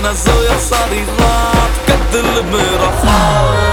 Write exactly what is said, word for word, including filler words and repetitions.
न सोया सारी रात का दिल मेरा ख्वाब